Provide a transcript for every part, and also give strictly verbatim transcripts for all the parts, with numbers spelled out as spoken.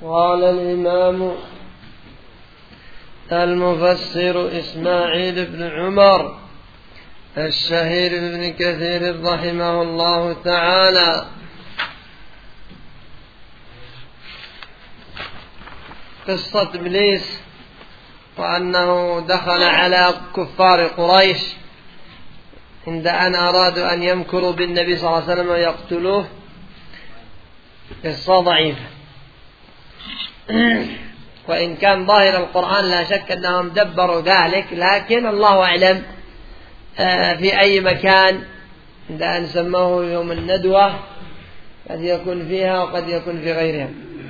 قال الإمام المفسر إسماعيل بن عمر الشهير بن كثير رحمه الله تعالى: قصة إبليس وأنه دخل على كفار قريش عند أن أرادوا أن يمكروا بالنبي صلى الله عليه وسلم ويقتلوه، قصة ضعيفة. وإن كان ظاهر القرآن لا شك أنهم دبروا ذلك، لكن الله أعلم في أي مكان عند أن سموه يوم الندوة قد يكون فيها وقد يكون في غيرها.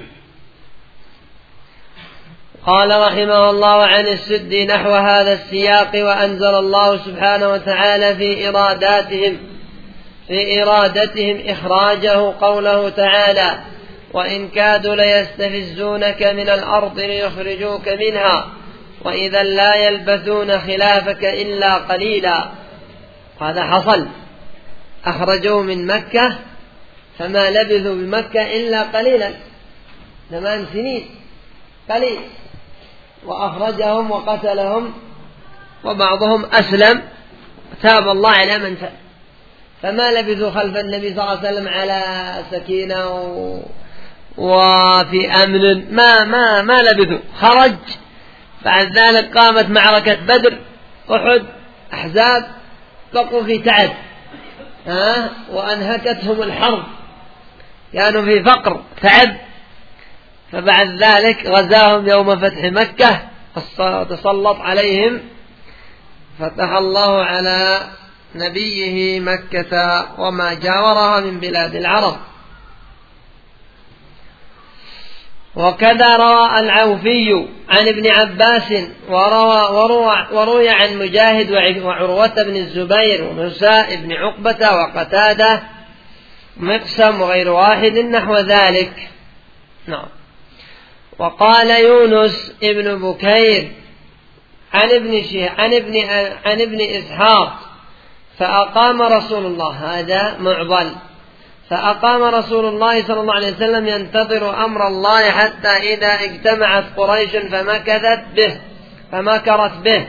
قال رحمه الله: عن السدي نحو هذا السياق. وأنزل الله سبحانه وتعالى في إراداتهم في إرادتهم إخراجه قوله تعالى: وإن كادوا ليستفزونك من الأرض ليخرجوك منها وإذا لا يلبثون خلافك إلا قليلا. هذا حصل، أخرجوا من مكة فما لبثوا بمكة إلا قليلا، ثمان سنين قليل، وأخرجهم وقتلهم وبعضهم أسلم، تاب الله على من تاب، فما لبثوا خلف النبي صلى الله عليه وسلم على سكينة وفي أمن، ما ما ما لبثوا. خرج بعد ذلك، قامت معركة بدر، أحد، أحزاب، بقوا في تعب، ها وأنهكتهم الحرب، كانوا في فقر تعب. فبعد ذلك غزاهم يوم فتح مكة، تسلط عليهم، فتح الله على نبيه مكة وما جاورها من بلاد العرب. وكذا روى العوفي عن ابن عباس وروى, وروى, وروي عن مجاهد وعروة بن الزبير وموسى بن عقبة وقتادة مقسم وغير واحد نحو ذلك. نعم. وقال يونس ابن بكير عن ابن شه عن ابن عن ابن إسحاق: فأقام رسول الله، هذا معضل، فأقام رسول الله صلى الله عليه وسلم ينتظر أمر الله حتى إذا اجتمعت قريش فمكثت به فمكرت به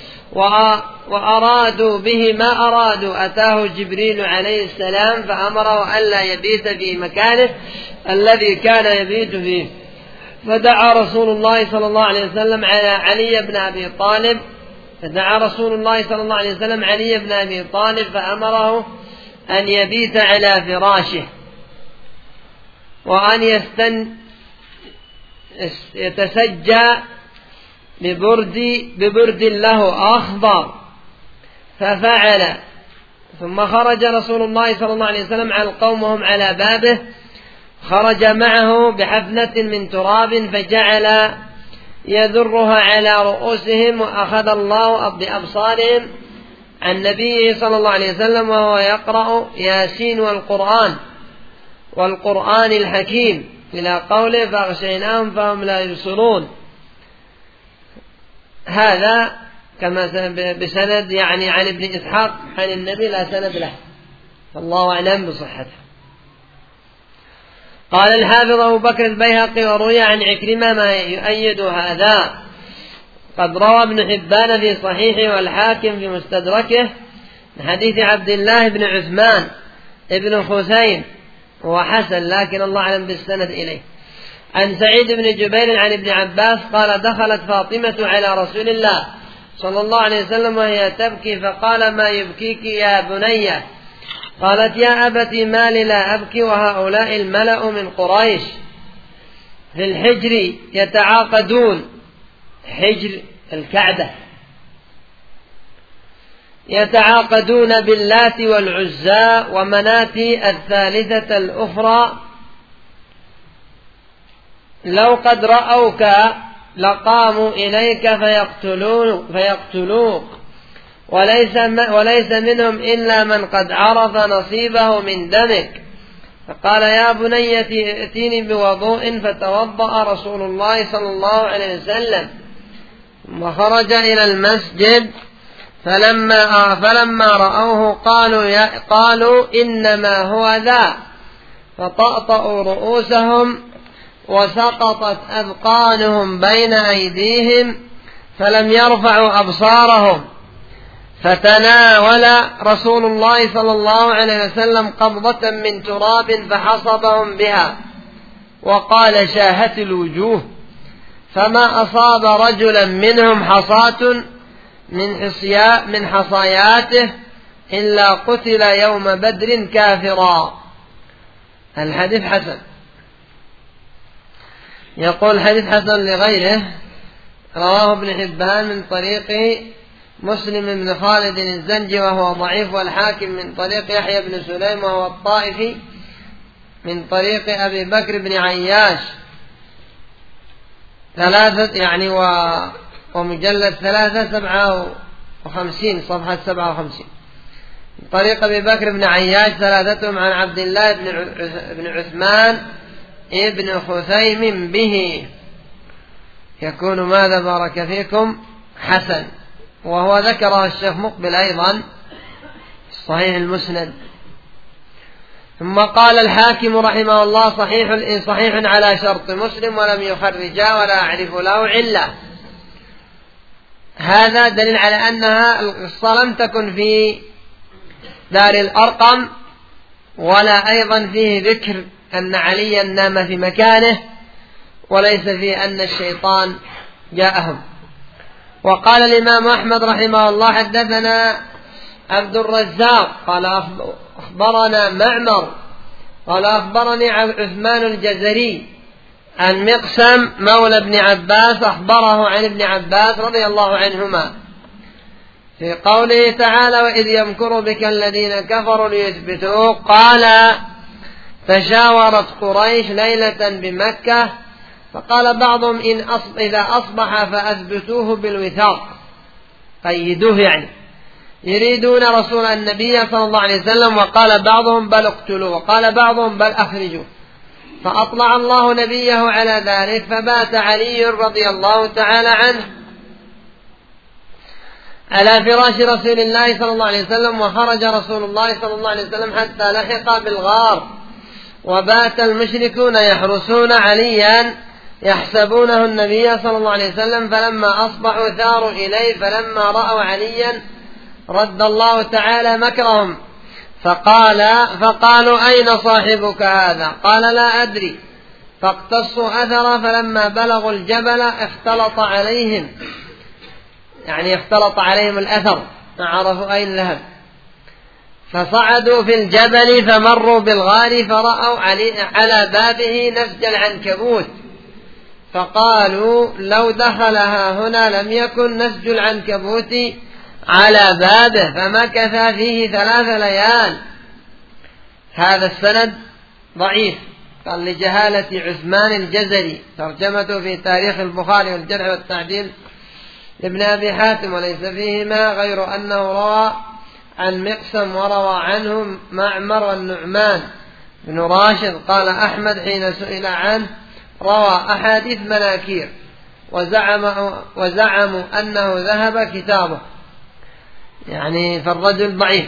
وأرادوا به ما أرادوا، أتاه جبريل عليه السلام فأمره ألا يبيت في مكانه الذي كان يبيت فيه، فدعا رسول الله صلى الله عليه وسلم على علي بن أبي طالب فدعا رسول الله صلى الله عليه وسلم علي بن أبي طالب فأمره أن يبيت على فراشه وأن يستن يتسجى ببرد, ببرد له أخضر، ففعل. ثم خرج رسول الله صلى الله عليه وسلم على القوم وهم على بابه، خرج معه بحفنة من تراب فجعل يذرها على رؤوسهم، وأخذ الله بأبصارهم عن نبيه صلى الله عليه وسلم وهو يقرأ ياسين والقرآن والقرآن الحكيم إلى قوله: فأغشيناهم فهم لا يبصرون. هذا كما بسند يعني عن ابن إسحاق عن النبي، لا سند له، فالله أعلم بصحته. قال الحافظ أبو بكر البيهقي: وروي عن عكرمة ما يؤيد هذا. قد روى ابن حبان في صحيحه والحاكم في مستدركه من حديث عبد الله بن عثمان ابن خثيم، وهو حسن لكن الله أعلم بالسند إليه، عن سعيد بن جبير عن ابن عباس قال: دخلت فاطمة على رسول الله صلى الله عليه وسلم وهي تبكي، فقال: ما يبكيك يا بنية؟ قالت: يا أبتي ما لي لا أبكي وهؤلاء الملأ من قريش في الحجر يتعاقدون، حجر الكعبة، يتعاقدون باللات والعزى ومناة الثالثة الأخرى، لو قد رأوك لقاموا إليك فيقتلون فيقتلوك وليس, وليس منهم إلا من قد عرف نصيبه من دمك. فقال: يا بني ائتيني بوضوء، فتوضأ رسول الله صلى الله عليه وسلم ثم خرج إلى المسجد، فلما, فلما رأوه قالوا, يا قالوا إنما هو ذا، فطأطأوا رؤوسهم وسقطت أذقانهم بين أيديهم فلم يرفعوا أبصارهم، فتناول رسول الله صلى الله عليه وسلم قبضة من تراب فحصبهم بها وقال: شاهت الوجوه، فما أصاب رجلا منهم حصاة من حصيا من حصياته إلا قتل يوم بدر كافرا. الحديث حسن. يقول حديث حسن لغيره، رواه ابن حبان من طريق مسلم بن خالد الزنجي وهو ضعيف، والحاكم من طريق يحيى بن سليم وهو الطائفي من طريق أبي بكر بن عياش ثلاثة يعني و... ومجلد ثلاثة سبعة وخمسين صفحة سبعة وخمسين من طريق أبي بكر بن عياش ثلاثتهم عن عبد الله بن عثمان ابن خثيم به. يكون ماذا بارك فيكم حسن، وهو ذكره الشيخ مقبل أيضا صحيح المسند. ثم قال الحاكم رحمه الله: صحيح صحيح على شرط مسلم ولم يخرجا ولا أعرف له علة. هذا دليل على أنها القصة لم تكن في دار الأرقم، ولا أيضا فيه ذكر أن عليا نام في مكانه، وليس فيه أن الشيطان جاءهم. وقال الإمام أحمد رحمه الله: حدثنا عبد الرزاق قال أخبرنا معمر قال أخبرني عثمان الجزري عن مقسم مولى ابن عباس أخبره عن ابن عباس رضي الله عنهما في قوله تعالى: وإذ يمكر بك الذين كفروا ليثبتوك. قال: تشاورت قريش ليلة بمكة فقال بعضهم إن أصب إذا أصبح فأثبتوه بالوثاق، قيدوه يعني، يريدون رسول النبي صلى الله عليه وسلم. وقال بعضهم بل اقتلوه، وقال بعضهم بل أخرجوه. فأطلع الله نبيه على ذلك، فبات علي رضي الله تعالى عنه على فراش رسول الله صلى الله عليه وسلم، وخرج رسول الله صلى الله عليه وسلم حتى لحق بالغار، وبات المشركون يحرسون عليا يحسبونه النبي صلى الله عليه وسلم، فلما أصبحوا ثاروا إليه، فلما رأوا عليا رد الله تعالى مكرهم، فقال فقالوا أين صاحبك هذا؟ قال لا أدري. فاقتصوا أثره، فلما بلغوا الجبل اختلط عليهم يعني اختلط عليهم الأثر، ما عرفوا أين ذهب، فصعدوا في الجبل فمروا بالغار فرأوا على بابه نسج العنكبوت، فقالوا لو دخلها هنا لم يكن نسج العنكبوت على بابه، فمكث فيه ثلاث ليال. هذا السند ضعيف، قال لجهالة عثمان الجزري، ترجمته في تاريخ البخاري والجرح والتعديل لابن أبي حاتم، وليس فيهما غير أنه روى عن مقسم وروى عنه معمر والنعمان بن راشد. قال أحمد حين سئل عنه: روى أحاديث مناكير، وزعم وزعموا أنه ذهب كتابه، يعني فالرجل ضعيف.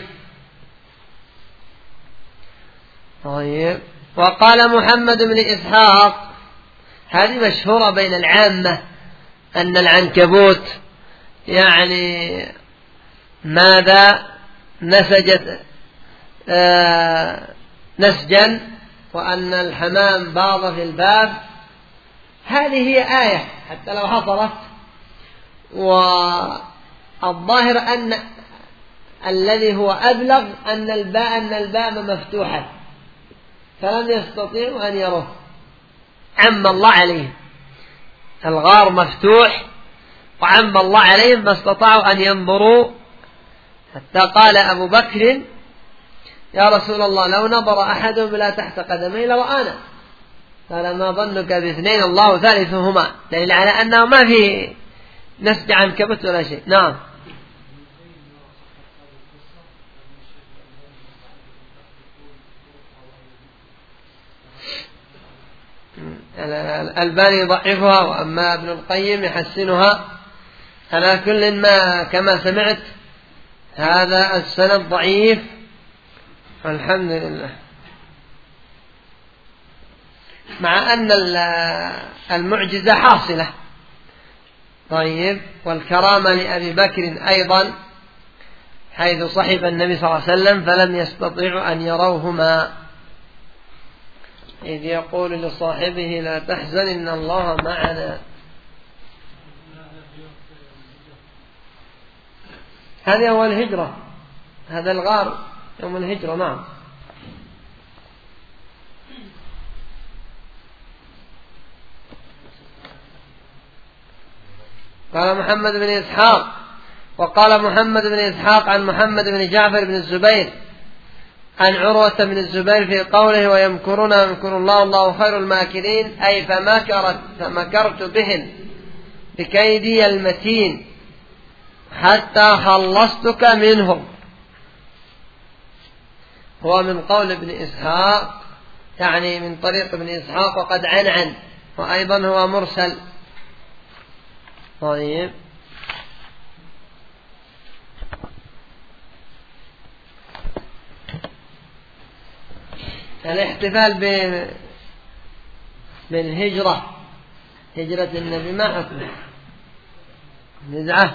طيب. وقال محمد بن إسحاق، هذه مشهورة بين العامة، أن العنكبوت يعني ماذا نسجت آه نسجا، وأن الحمام باض في الباب. هذه هي آية حتى لو حصلت، والظاهر أن الذي هو أبلغ أن الباء أن الباب مفتوحة، فلم يستطيعوا أن يروه، عم الله عليهم، الغار مفتوح وعم الله عليهم ما استطاعوا أن ينظروا، حتى قال أبو بكر: يا رسول الله لو نظر أحدهم لا تحت قدمي لرآنا. قال: ما ظنك باثنين الله ثالثهما، دليل على أنه ما في نسج عنكبوت ولا شيء. نعم. الألباني يضعفها، وأما ابن القيم يحسنها. على كل ما كما سمعت هذا السند ضعيف، الحمد لله. مع أن المعجزة حاصلة. طيب، والكرامة لأبي بكر أيضا، حيث صحب النبي صلى الله عليه وسلم فلم يستطيعوا أن يروهما، إذ يقول لصاحبه لا تحزن إن الله معنا. هذا هو الهجرة، هذا الغار يوم الهجرة. نعم. قال محمد بن إسحاق، وقال محمد بن إسحاق عن محمد بن جعفر بن الزبير عن عروة بن الزبير في قوله ويمكرون يمكر الله الله خير الماكرين، أي فمكرت فمكرت بهم بكيدي المتين حتى خلصتك منهم. هو من قول ابن إسحاق، يعني من طريق ابن إسحاق، وقد عنعن، وأيضا هو مرسل. طيب، الاحتفال بالهجرة، هجرة النبي، ما حكمه؟ بدعة،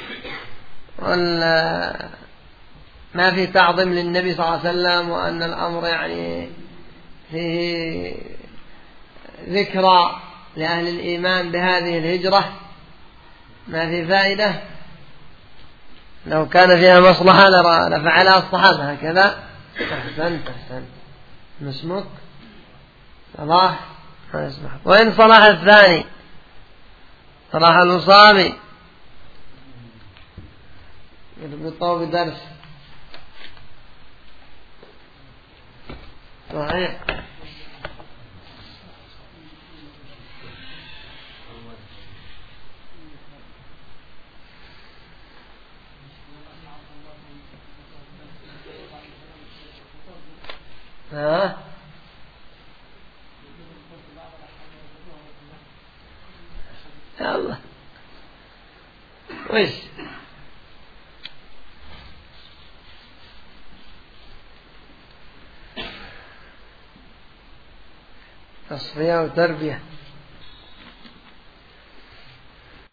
ولا ما في تعظيم للنبي صلى الله عليه وسلم، وأن الأمر يعني فيه ذكرى لأهل الإيمان بهذه الهجرة؟ ما في فائدة؟ لو كان فيها مصلحة لفعلها الصحابة هكذا. أحسنت أحسنت. ما اسمك؟ صلاح. ما اسمك؟ وين صلاح الثاني؟ صلاح الوصامي بطوب درس. صحيح. ها؟ يا الله، ويش تصفية وتربية.